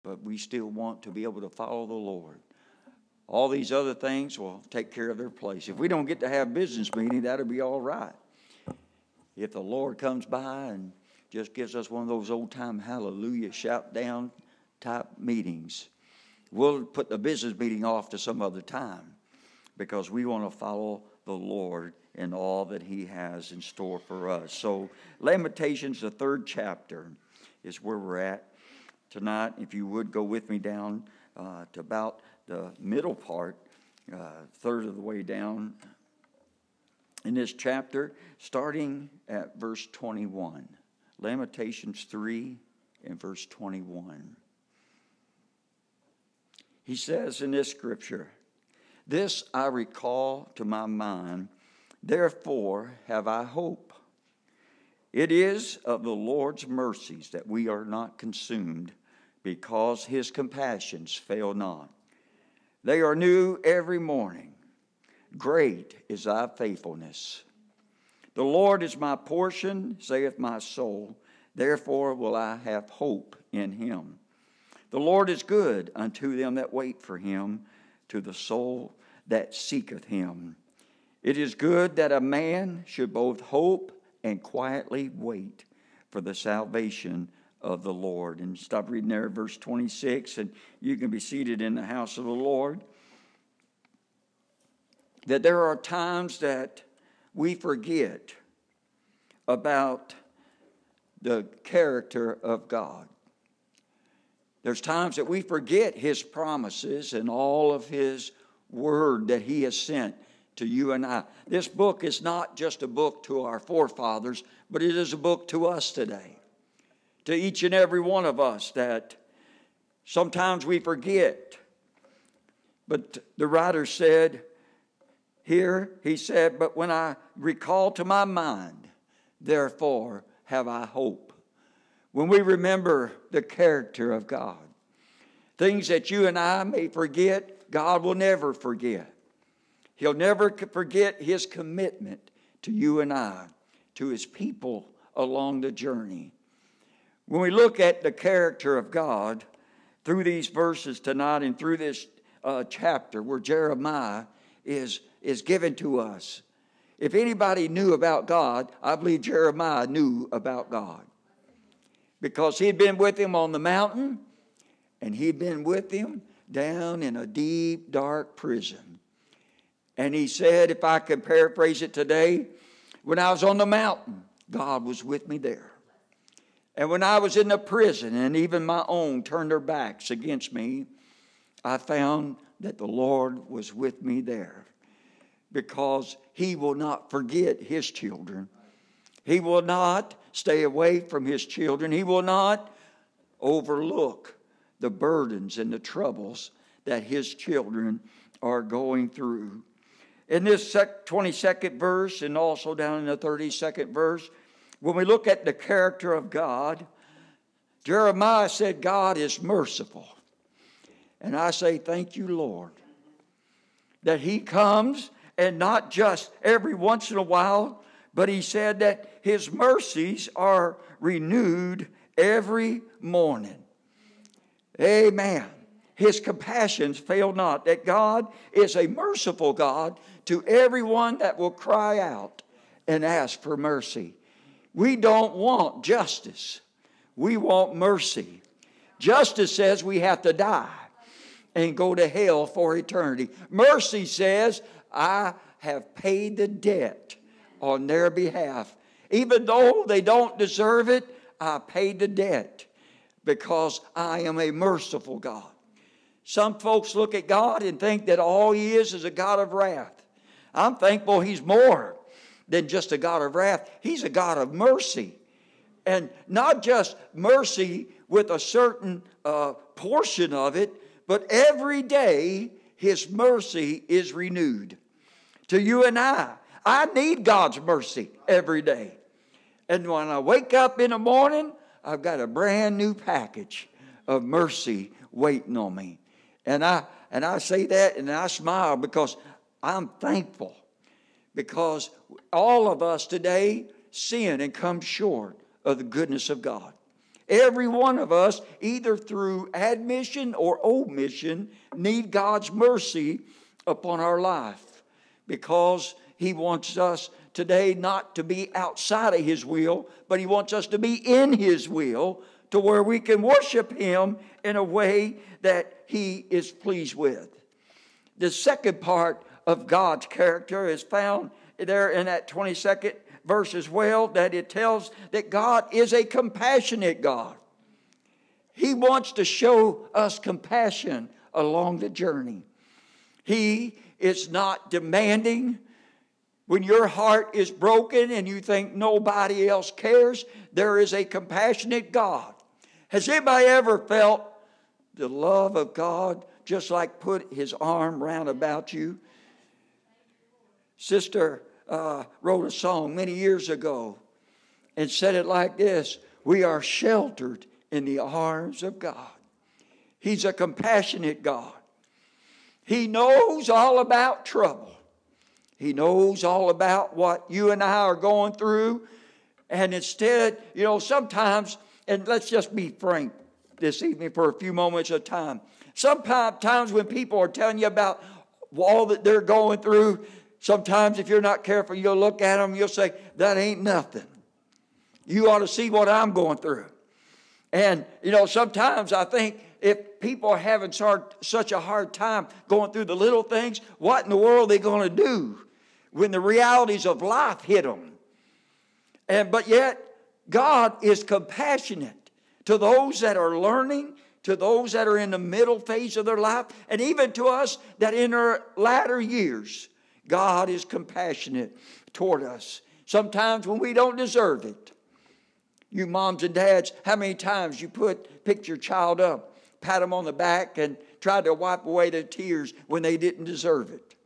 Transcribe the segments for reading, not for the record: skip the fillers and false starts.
but we still want to be able to follow the Lord. All these other things will take care of their place. If we don't get to have business meeting, that'll be all right. If the Lord comes by and just gives us one of those old-time hallelujah, shout-down type meetings, we'll put the business meeting off to some other time because we want to follow the Lord in all that He has in store for us. So Lamentations, the 3rd chapter, is where we're at tonight. If you would go with me down to about the middle part, third of the way down in this chapter, starting at verse 21. Lamentations 3 and verse 21. He says in this scripture, "This I recall to my mind, therefore have I hope. It is of the Lord's mercies that we are not consumed, because His compassions fail not. They are new every morning. Great is thy faithfulness. The Lord is my portion, saith my soul. Therefore will I have hope in Him. The Lord is good unto them that wait for Him, to the soul that seeketh Him. It is good that a man should both hope and quietly wait for the salvation of the Lord." And stop reading there, verse 26, and you can be seated in the house of the Lord. That there are times that we forget about the character of God. There's times that we forget His promises and all of His word that He has sent to you and I. This book is not just a book to our forefathers, but it is a book to us today. To each and every one of us, that sometimes we forget. But the writer said here, he said, "But when I recall to my mind, therefore have I hope." When we remember the character of God, things that you and I may forget, God will never forget. He'll never forget His commitment to you and I, to His people along the journey. When we look at the character of God through these verses tonight and through this chapter where Jeremiah is given to us, if anybody knew about God, I believe Jeremiah knew about God. Because he'd been with Him on the mountain, and he'd been with Him down in a deep, dark prison. And he said, if I could paraphrase it today, when I was on the mountain, God was with me there. And when I was in the prison, and even my own turned their backs against me, I found that the Lord was with me there. Because He will not forget His children. He will not stay away from His children. He will not overlook the burdens and the troubles that His children are going through. In this 22nd verse, and also down in the 32nd verse, when we look at the character of God, Jeremiah said God is merciful. And I say thank you, Lord, that He comes, and not just every once in a while, but He said that His mercies are renewed every morning. Amen. His compassions fail not. That God is a merciful God to everyone that will cry out and ask for mercy. We don't want justice. We want mercy. Justice says we have to die and go to hell for eternity. Mercy says, I have paid the debt on their behalf. Even though they don't deserve it, I paid the debt because I am a merciful God. Some folks look at God and think that all He is a God of wrath. I'm thankful He's more than just a God of wrath. He's a God of mercy. And not just mercy with a certain portion of it, but every day His mercy is renewed. To you and I need God's mercy every day. And when I wake up in the morning, I've got a brand new package of mercy waiting on me. And I say that and I smile because I'm thankful. Because all of us today sin and come short of the goodness of God. Every one of us, either through admission or omission, need God's mercy upon our life, because He wants us today not to be outside of His will, but He wants us to be in His will, to where we can worship Him in a way that He is pleased with. The second part of God's character is found there in that 22nd verse as well, that it tells that God is a compassionate God. He wants to show us compassion along the journey. He is not demanding. When your heart is broken and you think nobody else cares, there is a compassionate God. Has anybody ever felt the love of God just like put His arm round about you? Sister wrote a song many years ago and said it like this: we are sheltered in the arms of God. He's a compassionate God. He knows all about trouble. He knows all about what you and I are going through. And instead, sometimes, and let's just be frank this evening for a few moments of time. Sometimes when people are telling you about all that they're going through, sometimes if you're not careful, you'll look at them and you'll say, that ain't nothing. You ought to see what I'm going through. And, sometimes I think if people are having such a hard time going through the little things, what in the world are they going to do when the realities of life hit them? But yet, God is compassionate to those that are learning, to those that are in the middle phase of their life, and even to us that in our latter years. God is compassionate toward us. Sometimes when we don't deserve it. You moms and dads, how many times you picked your child up, pat them on the back, and tried to wipe away their tears when they didn't deserve it?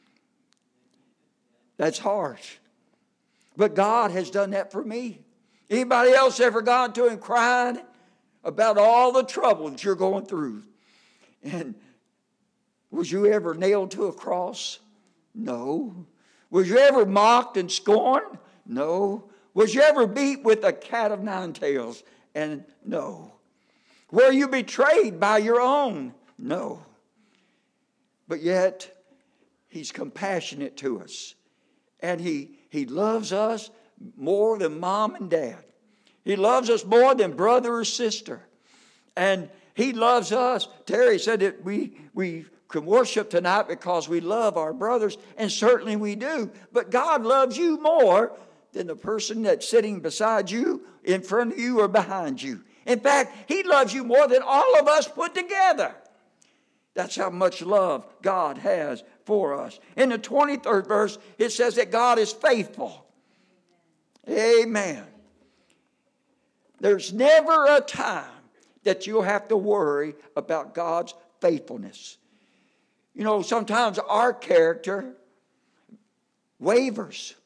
That's harsh. But God has done that for me. Anybody else ever gone to Him crying about all the trouble that you're going through? And was you ever nailed to a cross? No. Was you ever mocked and scorned? No. Was you ever beat with a cat of nine tails? And no. Were you betrayed by your own? No. But yet, He's compassionate to us. And He loves us more than mom and dad. He loves us more than brother or sister. And He loves us. Terry said that we can worship tonight because we love our brothers, and certainly we do. But God loves you more than the person that's sitting beside you, in front of you, or behind you. In fact, He loves you more than all of us put together. That's how much love God has for us. In the 23rd verse, it says that God is faithful. Amen. There's never a time that you'll have to worry about God's faithfulness. Sometimes our character wavers.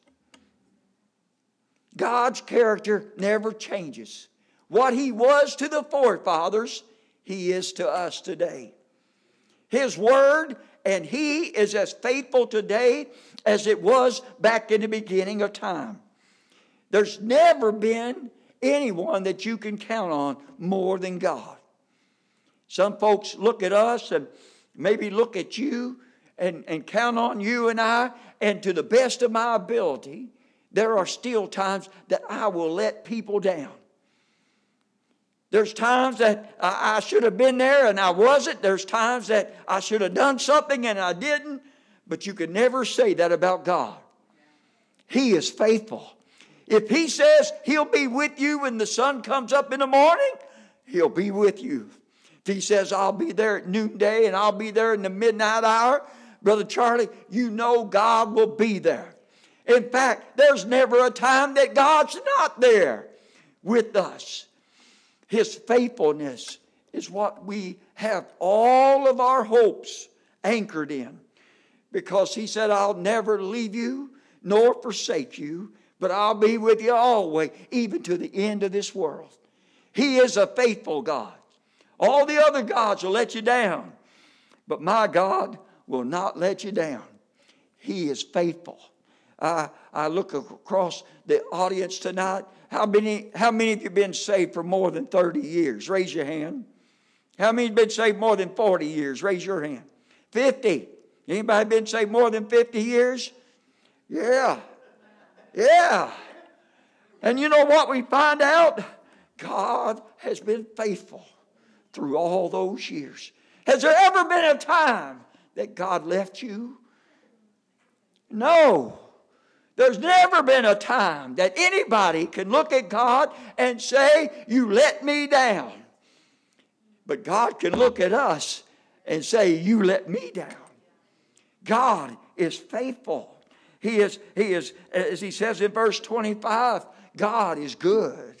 God's character never changes. What He was to the forefathers, He is to us today. His word, and He is as faithful today as it was back in the beginning of time. There's never been anyone that you can count on more than God. Some folks look at us and maybe look at you and count on you and I, and to the best of my ability, there are still times that I will let people down. There's times that I should have been there and I wasn't. There's times that I should have done something and I didn't. But you can never say that about God. He is faithful. If He says He'll be with you when the sun comes up in the morning, He'll be with you. If He says I'll be there at noonday and I'll be there in the midnight hour, Brother Charlie, you know God will be there. In fact, there's never a time that God's not there with us. His faithfulness is what we have all of our hopes anchored in. Because He said, I'll never leave you nor forsake you, but I'll be with you always, even to the end of this world. He is a faithful God. All the other gods will let you down, but my God will not let you down. He is faithful. I look across the audience tonight. How many of you have been saved for more than 30 years? Raise your hand. How many have been saved more than 40 years? Raise your hand. 50. Anybody been saved more than 50 years? Yeah. Yeah. And you know what we find out? God has been faithful through all those years. Has there ever been a time that God left you? No. There's never been a time that anybody can look at God and say, you let me down. But God can look at us and say, you let me down. God is faithful. He is, as he says in verse 25, God is good.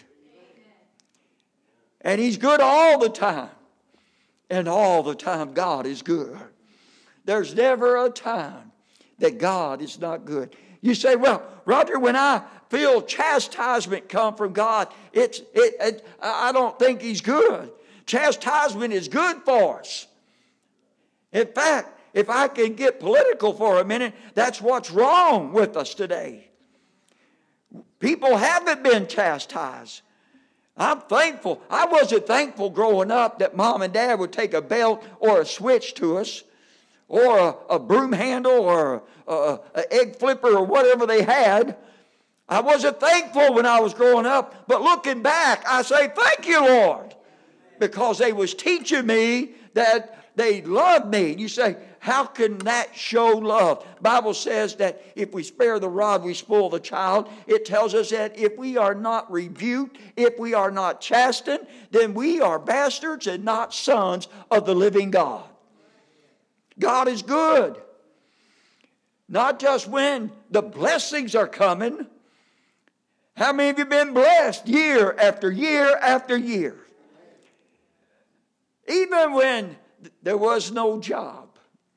And he's good all the time. And all the time God is good. There's never a time that God is not good. You say, well, Roger, when I feel chastisement come from God, I don't think he's good. Chastisement is good for us. In fact, if I can get political for a minute, that's what's wrong with us today. People haven't been chastised. I'm thankful. I wasn't thankful growing up that mom and dad would take a belt or a switch to us, or a broom handle, or an egg flipper, or whatever they had. I wasn't thankful when I was growing up, but looking back, I say, thank you, Lord, because they was teaching me that they loved me. You say, how can that show love? The Bible says that if we spare the rod, we spoil the child. It tells us that if we are not rebuked, if we are not chastened, then we are bastards and not sons of the living God. God is good. Not just when the blessings are coming. How many of you have been blessed year after year after year? Even when there was no job,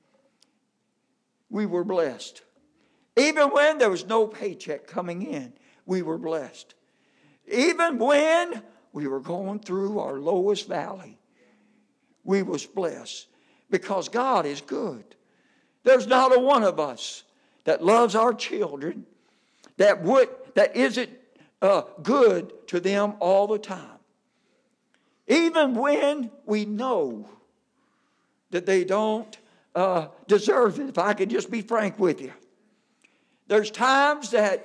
we were blessed. Even when there was no paycheck coming in, we were blessed. Even when we were going through our lowest valley, we was blessed. Because God is good. There's not a one of us that loves our children that isn't good to them all the time. Even when we know that they don't deserve it, if I could just be frank with you. There's times that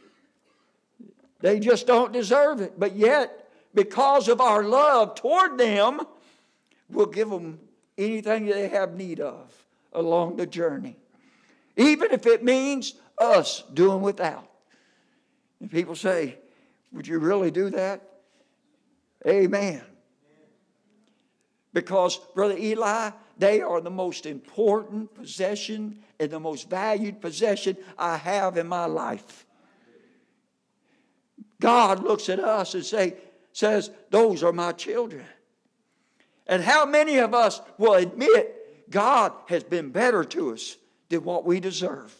they just don't deserve it. But yet, because of our love toward them, we'll give them anything they have need of along the journey. Even if it means us doing without. And people say, would you really do that? Amen. Because, Brother Eli, they are the most important possession and the most valued possession I have in my life. God looks at us and says, those are my children. And how many of us will admit God has been better to us than what we deserve?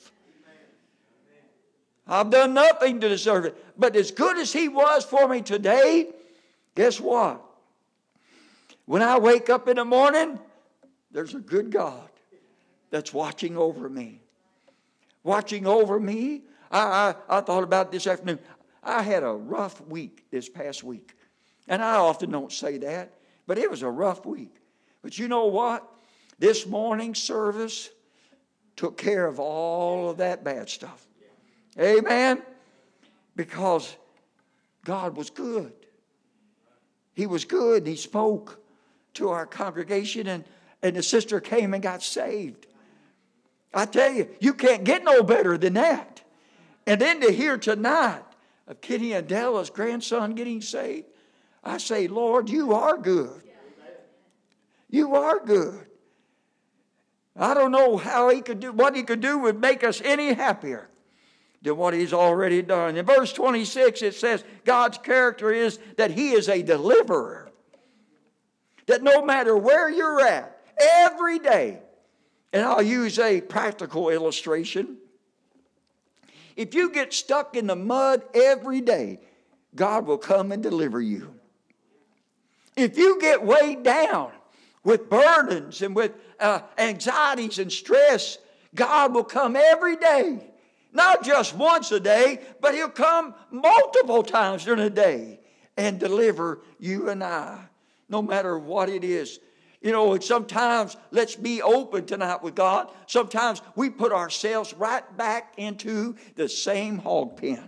I've done nothing to deserve it. But as good as He was for me today, guess what? When I wake up in the morning, there's a good God that's watching over me. Watching over me. I thought about this afternoon. I had a rough week this past week. And I often don't say that. But it was a rough week. But you know what? This morning's service took care of all of that bad stuff. Amen? Because God was good. He was good. He spoke to our congregation, and the sister came and got saved. I tell you, you can't get no better than that. And then to hear tonight of Kenny and Della's grandson getting saved, I say, Lord, you are good. You are good. I don't know how He could do, what He could do would make us any happier than what He's already done. In verse 26 it says, God's character is that He is a deliverer. That no matter where you're at, every day, and I'll use a practical illustration. If you get stuck in the mud every day, God will come and deliver you. If you get weighed down with burdens and with anxieties and stress, God will come every day Not just once a day, but He'll come multiple times during the day and deliver you and I, no matter what it is. You know, sometimes let's be open tonight with God. Sometimes we put ourselves right back into the same hog pen.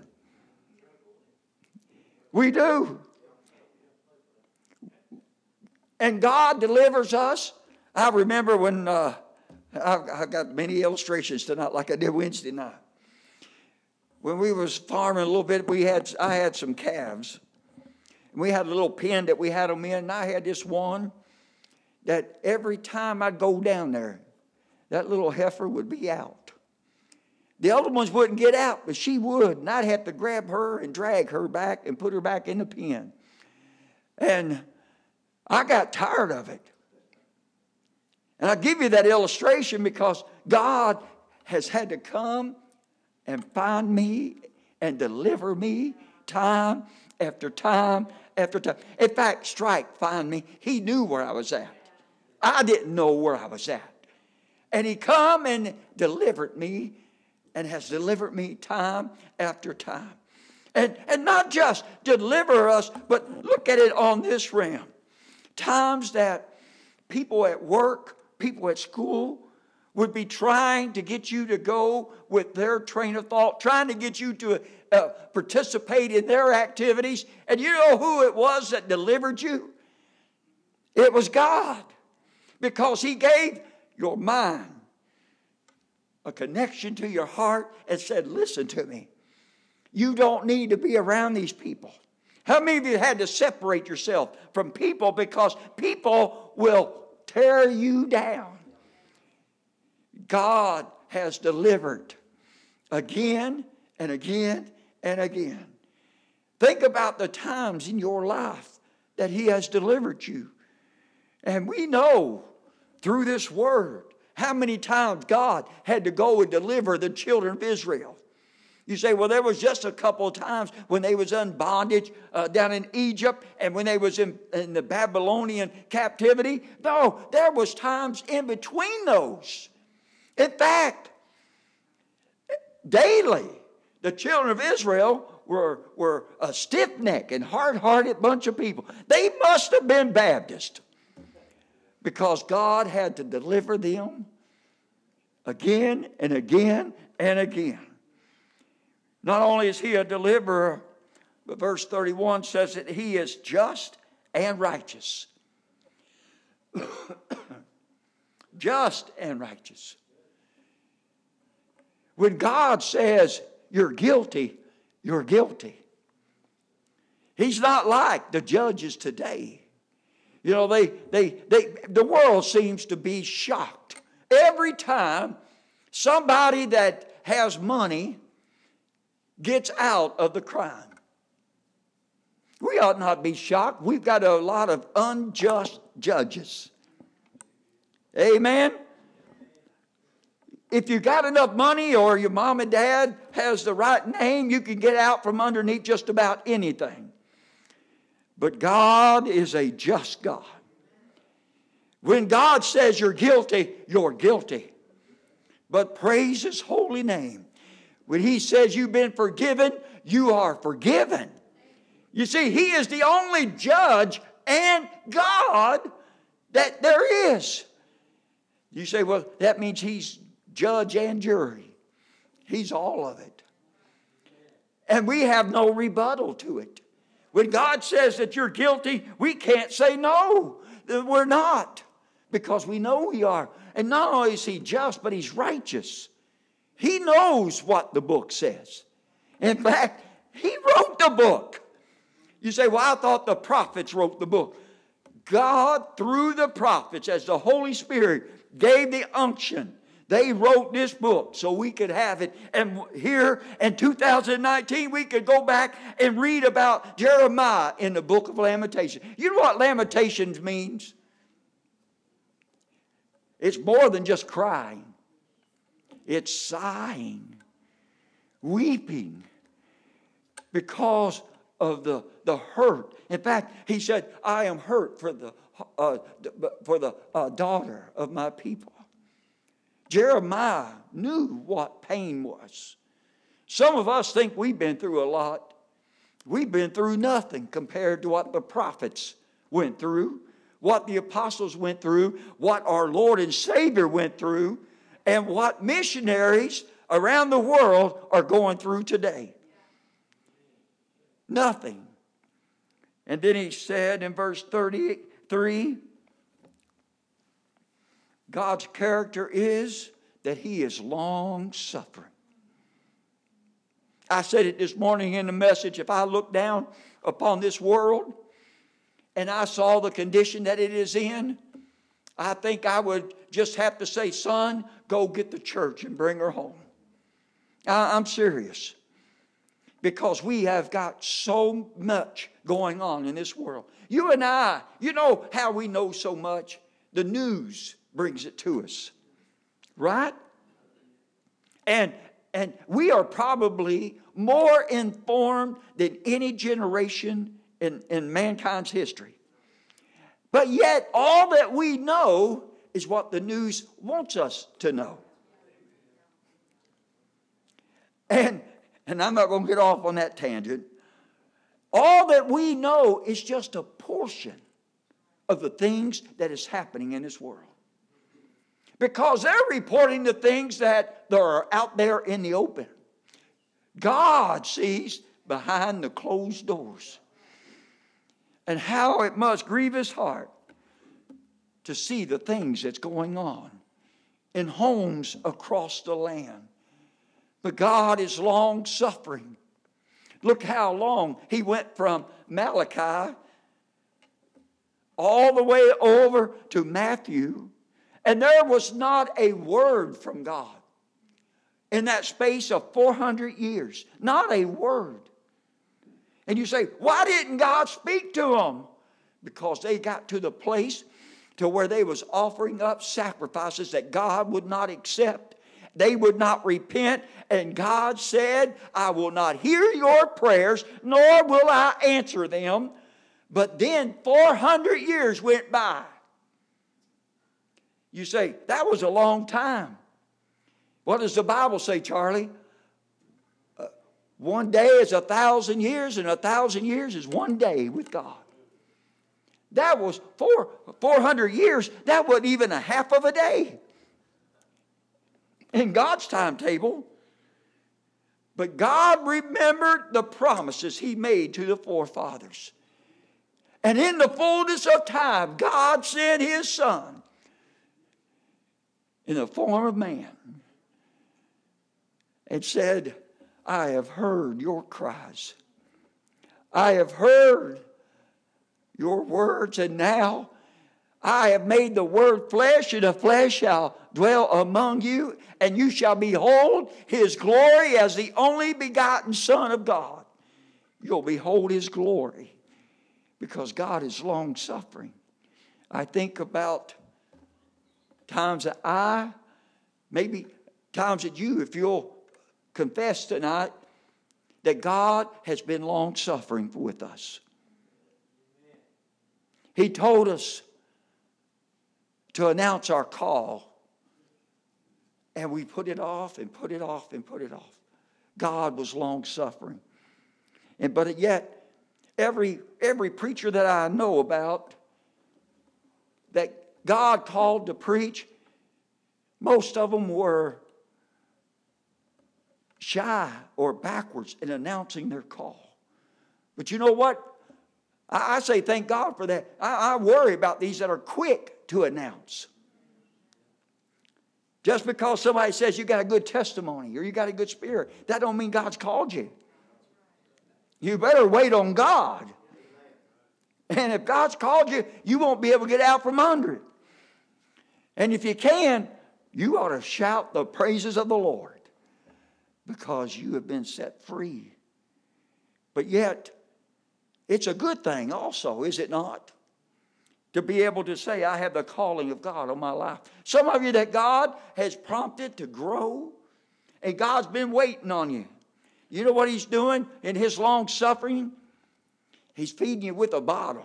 We do. And God delivers us. I remember when I've got many illustrations tonight, like I did Wednesday night. When we was farming a little bit, I had some calves. We had a little pen that we had them in, and I had this one that every time I'd go down there, that little heifer would be out. The other ones wouldn't get out, but she would, and I'd have to grab her and drag her back and put her back in the pen. And I got tired of it. And I give you that illustration because God has had to come and find me and deliver me time after time after time. In fact, Strike find me. He knew where I was at. I didn't know where I was at. And He come and delivered me and has delivered me time after time. And not just deliver us, but look at it on this realm. Times that people at work, people at school would be trying to get you to go with their train of thought, trying to get you to participate in their activities. And you know who it was that delivered you? It was God. Because He gave your mind a connection to your heart and said, listen to me. You don't need to be around these people. How many of you had to separate yourself from people because people will tear you down? God has delivered again and again and again. Think about the times in your life that He has delivered you. And we know through this word how many times God had to go and deliver the children of Israel. You say, well, there was just a couple of times when they was in bondage down in Egypt and when they was in the Babylonian captivity. No, there was times in between those. In fact, daily, the children of Israel were a stiff-necked and hard-hearted bunch of people. They must have been Baptist because God had to deliver them again and again and again. Not only is He a deliverer, but verse 31 says that He is just and righteous. Just and righteous. When God says you're guilty, you're guilty. He's not like the judges today. You know, the world seems to be shocked every time somebody that has money gets out of the crime. We ought not be shocked. We've got a lot of unjust judges. Amen? If you got enough money or your mom and dad has the right name, you can get out from underneath just about anything. But God is a just God. When God says you're guilty, you're guilty. But praise His holy name. When He says you've been forgiven, you are forgiven. You see, He is the only judge and God that there is. You say, well, that means He's judge and jury. He's all of it. And we have no rebuttal to it. When God says that you're guilty, we can't say no, that we're not. Because we know we are. And not only is He just, but He's righteous. He knows what the book says. In fact, He wrote the book. You say, well, I thought the prophets wrote the book. God, through the prophets, as the Holy Spirit gave the unction, they wrote this book so we could have it. And here in 2019, we could go back and read about Jeremiah in the book of Lamentations. You know what Lamentations means? It's more than just crying. It's sighing, weeping, because of the hurt. In fact, he said, I am hurt for the daughter of my people. Jeremiah knew what pain was. Some of us think we've been through a lot. We've been through nothing compared to what the prophets went through, what the apostles went through, what our Lord and Savior went through, and what missionaries around the world are going through today. Nothing. And then he said in verse 33, God's character is that He is long-suffering. I said it this morning in the message. If I look down upon this world and I saw the condition that it is in, I think I would just have to say, son, go get the church and bring her home. I'm serious. Because we have got so much going on in this world. You and I, you know how we know so much? The news brings it to us. Right? And we are probably more informed than any generation in mankind's history. But yet, all that we know is what the news wants us to know. And I'm not going to get off on that tangent. All that we know is just a portion of the things that is happening in this world. Because they're reporting the things that are out there in the open. God sees behind the closed doors. And how it must grieve His heart to see the things that's going on in homes across the land. But God is long-suffering. Look how long He went from Malachi all the way over to Matthew. And there was not a word from God in that space of 400 years. Not a word. And you say, why didn't God speak to them? Because they got to the place to where they was offering up sacrifices that God would not accept. They would not repent. And God said, I will not hear your prayers, nor will I answer them. But then 400 years went by. You say, that was a long time. What does the Bible say, Charlie? One day is 1,000 years, and 1,000 years is one day with God. That was 400 years. That wasn't even a half of a day in God's timetable. But God remembered the promises He made to the forefathers. And in the fullness of time, God sent His Son in the form of man and said, I have heard your cries. I have heard your words, and now I have made the word flesh, and the flesh shall dwell among you, and you shall behold His glory as the only begotten Son of God. You'll behold His glory because God is long-suffering. I think about times that maybe times that you, if you'll confess tonight, that God has been long-suffering with us. He told us to announce our call, and we put it off and put it off and put it off. God was long-suffering. But yet, every preacher that I know about that God called to preach, most of them were shy or backwards in announcing their call. But you know what? I say thank God for that. I worry about these that are quick to announce. Just because somebody says you got a good testimony or you got a good spirit, that don't mean God's called you. You better wait on God. And if God's called you, you won't be able to get out from under it. And if you can, you ought to shout the praises of the Lord because you have been set free. But yet, it's a good thing also, is it not? To be able to say, I have the calling of God on my life. Some of you that God has prompted to grow, and God's been waiting on you. You know what He's doing in His long suffering? He's feeding you with a bottle.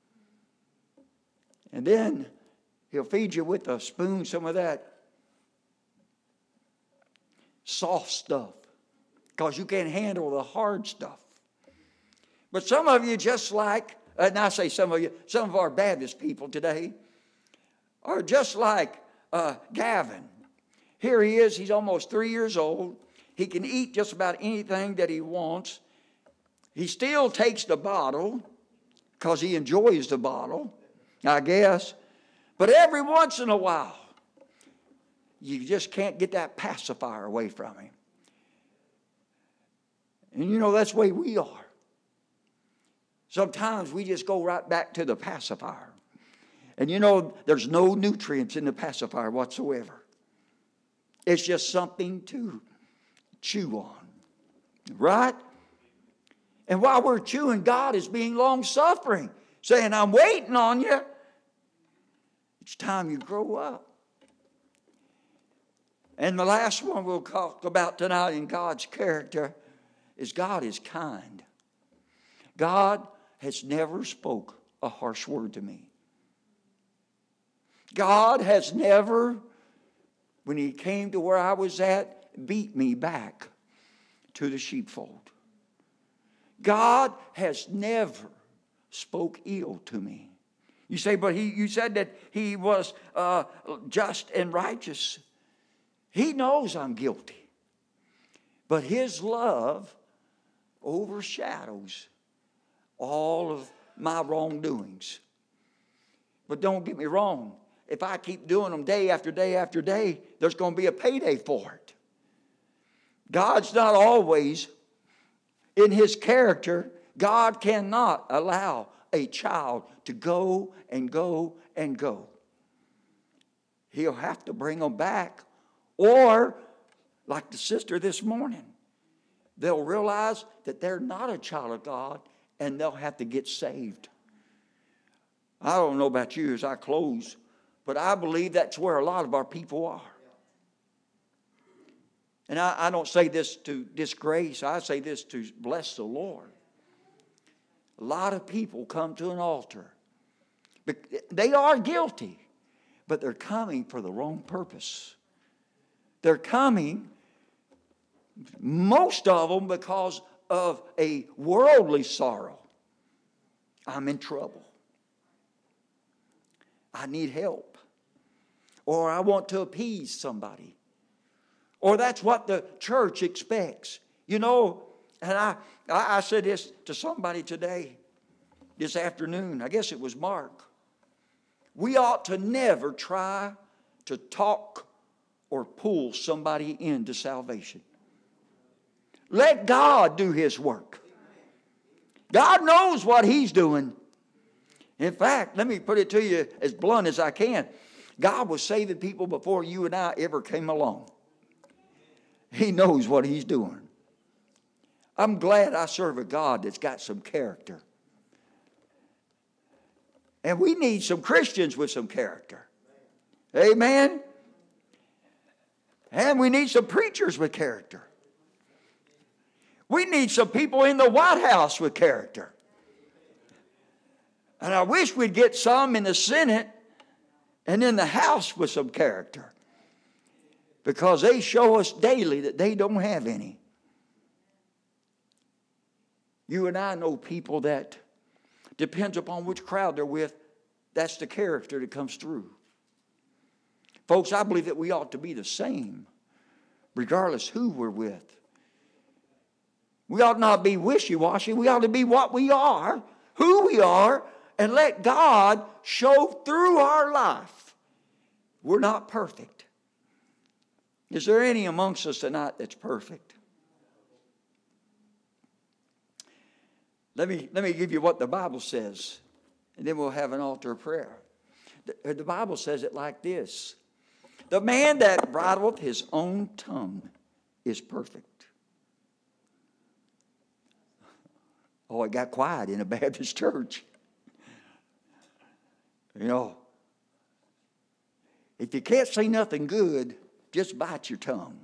And then He'll feed you with a spoon, some of that soft stuff. because you can't handle the hard stuff. But some of you, just like, and I say some of you, some of our Baptist people today are just like Gavin. Here he is, he's almost 3 years old. He can eat just about anything that he wants. He still takes the bottle because he enjoys the bottle, I guess. But every once in a while, you just can't get that pacifier away from him. And you know, that's the way we are. Sometimes we just go right back to the pacifier. And you know, there's no nutrients in the pacifier whatsoever. It's just something to chew on. Right? And while we're chewing, God is being long-suffering, saying, I'm waiting on you. It's time you grow up. And the last one we'll talk about tonight in God's character is God is kind. God has never spoke a harsh word to me. God has never, when he came to where I was at, beat me back to the sheepfold. God has never spoke ill to me. You say, but you said that he was just and righteous. He knows I'm guilty. But his love overshadows all of my wrongdoings. But don't get me wrong. If I keep doing them day after day after day, there's going to be a payday for it. God's not always in his character. God cannot allow a child to go and go and go. He'll have to bring them back. Or, like the sister this morning, they'll realize that they're not a child of God and they'll have to get saved. I don't know about you as I close, but I believe that's where a lot of our people are. And I don't say this to disgrace. I say this to bless the Lord. A lot of people come to an altar. They are guilty, but they're coming for the wrong purpose. They're coming, most of them, because of a worldly sorrow. I'm in trouble. I need help. Or I want to appease somebody. Or that's what the church expects. You know, and I said this to somebody today, this afternoon. I guess it was Mark. We ought to never try to talk or pull somebody into salvation. Let God do his work. God knows what he's doing. In fact, let me put it to you as blunt as I can. God was saving people before you and I ever came along. He knows what he's doing. I'm glad I serve a God that's got some character. And we need some Christians with some character. Amen? And we need some preachers with character. We need some people in the White House with character. And I wish we'd get some in the Senate and in the House with some character. Because they show us daily that they don't have any. You and I know people that depends upon which crowd they're with, that's the character that comes through. Folks, I believe that we ought to be the same, regardless who we're with. We ought not be wishy-washy. We ought to be what we are, who we are, and let God show through our life. We're not perfect. Is there any amongst us tonight that's perfect? Let me give you what the Bible says, and then we'll have an altar of prayer. The Bible says it like this. The man that bridleth his own tongue is perfect. Oh, it got quiet in a Baptist church. You know, if you can't say nothing good, just bite your tongue.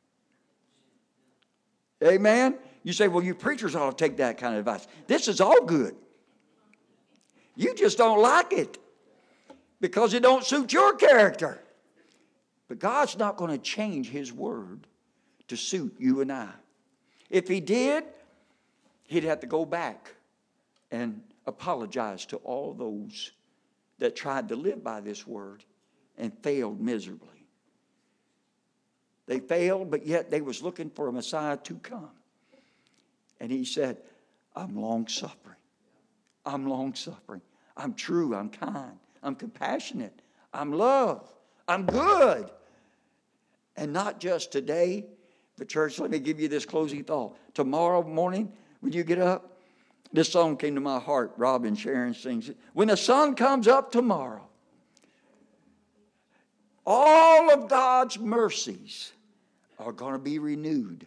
Amen? You say, well, you preachers ought to take that kind of advice. This is all good. You just don't like it because it don't suit your character. But God's not going to change his word to suit you and I. If he did, he'd have to go back and apologize to all those that tried to live by this word and failed miserably. They failed, but yet they was looking for a Messiah to come. And he said, I'm long-suffering. I'm long-suffering. I'm true. I'm kind. I'm compassionate. I'm love. I'm good. And not just today, but church, let me give you this closing thought. Tomorrow morning, when you get up, this song came to my heart. Rob and Sharon sings it. When the sun comes up tomorrow, all of God's mercies are going to be renewed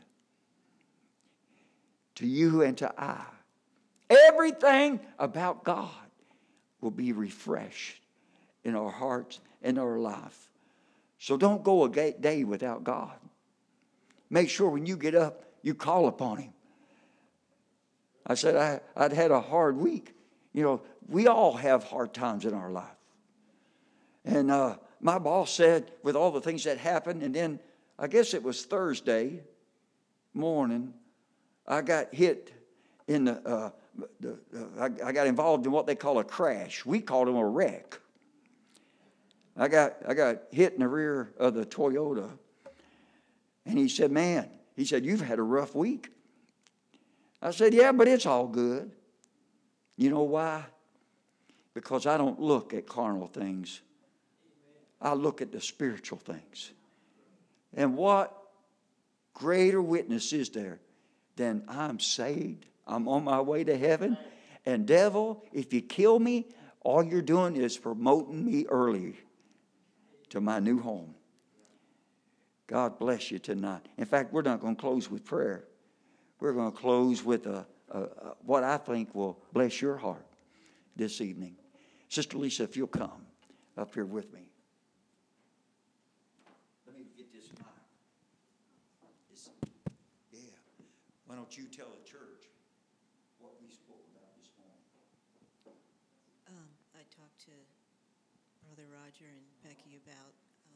to you and to I. Everything about God will be refreshed in our hearts and our life. So don't go a day without God. Make sure when you get up, you call upon Him. I said I'd had a hard week. You know, we all have hard times in our life. And my boss said, with all the things that happened, and then I guess it was Thursday morning, I got hit in I got involved in what they call a crash. We called them a wreck. I got hit in the rear of the Toyota. And he said, man, you've had a rough week. I said, yeah, but it's all good. You know why? Because I don't look at carnal things. I look at the spiritual things. And what greater witness is there than I'm saved, I'm on my way to heaven, and devil, if you kill me, all you're doing is promoting me early to my new home. God bless you tonight. In fact, we're not going to close with prayer. We're going to close with what I think will bless your heart this evening. Sister Lisa, if you'll come up here with me. Let me get this mic. Yeah. Why don't you tell the church what we spoke about this morning? I talked to Brother Roger and Becky about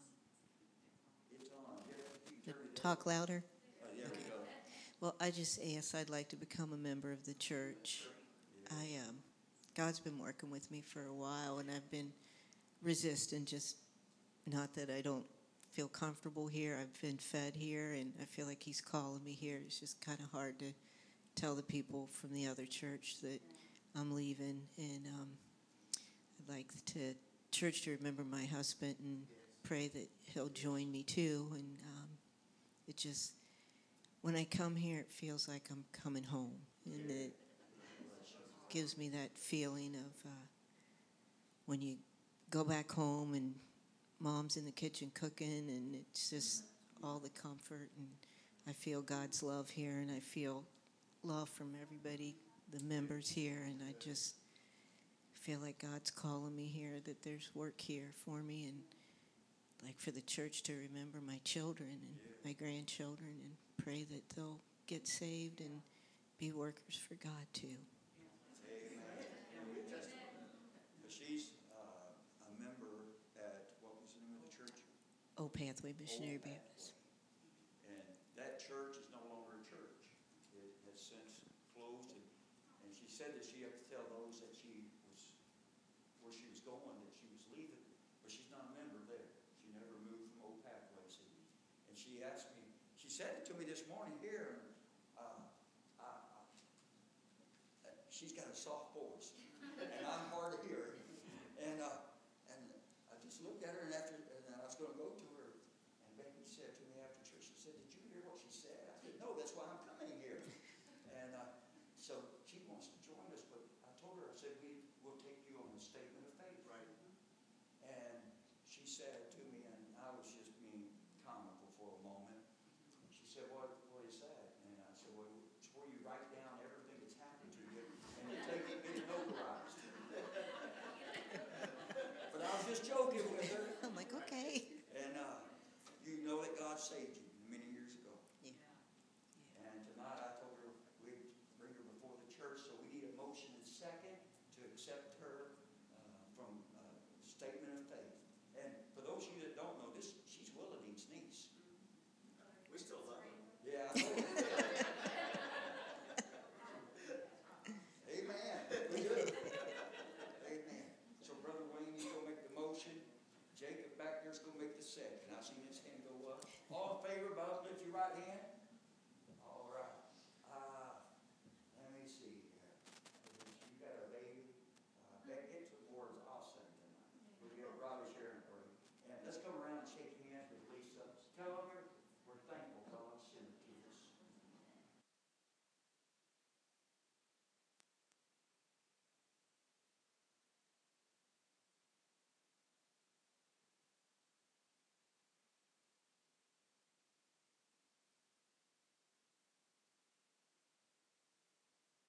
talk louder. There we go. Well, I just asked I'd like to become a member of the church. God's been working with me for a while, and I've been resistant, just not that I don't feel comfortable here. I've been fed here, and I feel like He's calling me here. It's just kind of hard to tell the people from the other church that I'm leaving, and I'd like the church to remember my husband and pray that he'll join me too. And it just, when I come here, it feels like I'm coming home, and it gives me that feeling of when you go back home and Mom's in the kitchen cooking, and it's just all the comfort, and I feel God's love here, and I feel love from everybody, the members here, and I just feel like God's calling me here, that there's work here for me, and like for the church to remember my children and my grandchildren and pray that they'll get saved and be workers for God too. She's a member at, what was the name of the church? Oh, Pathway Missionary Baptist. And that church is no longer a church. It has since closed. And she said that she had to tell those that where she was going, that she was leaving. But she's not a member there. She never moved from Old Pathway. And she asked me, she said it to me this morning here. She's got a soft voice. And I'm hard of hearing. And I just looked at her, and I was going to go to her. And Becky said to me after church, she said, "Did you hear what she said?" I said, "No, that's why I'm coming here." And so she wants to join us, but I told her, I said, we'll take you on a statement of faith. Right. And she said to me, and I was just being comical for a moment. She said, what is that? And I said, well, it's where you write down everything that's happened to you, and you take it and notarized. But I was just joking with her. I'm like, okay. And you know that God saved you many years ago. Yeah. And All in favor, Bob, lift your right hand.